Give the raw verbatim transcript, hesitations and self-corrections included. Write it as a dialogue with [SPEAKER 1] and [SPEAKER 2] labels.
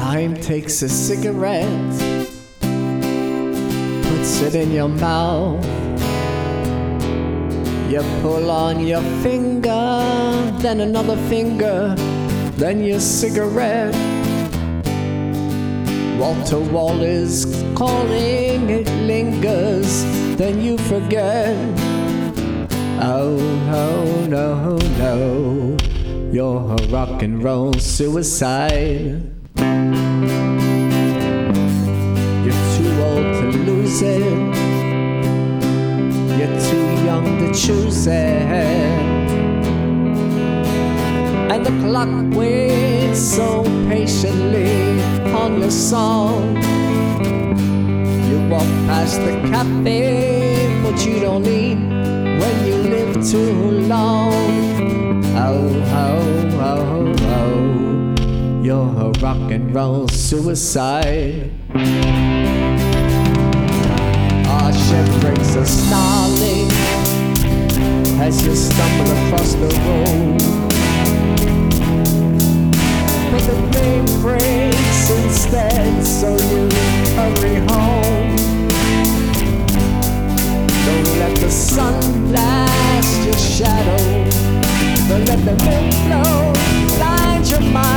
[SPEAKER 1] Time takes a cigarette, puts it in your mouth. You pull on your finger, then another finger, then your cigarette. Wall to wall is calling, it lingers, then you forget. Oh, no, no, no, you're a rock and roll suicide. You're too old to lose it, you're too young to choose it, and the clock waits so patiently on your song. You walk past the cafe, but you don't eat when you live too long. Oh, oh, oh, oh, you're a rock and roll suicide. Our ship breaks a snarling as you stumble across the road, but the rain breaks instead, so you hurry home. Don't let the sun blast your shadow, but let the wind blow, blind your mind.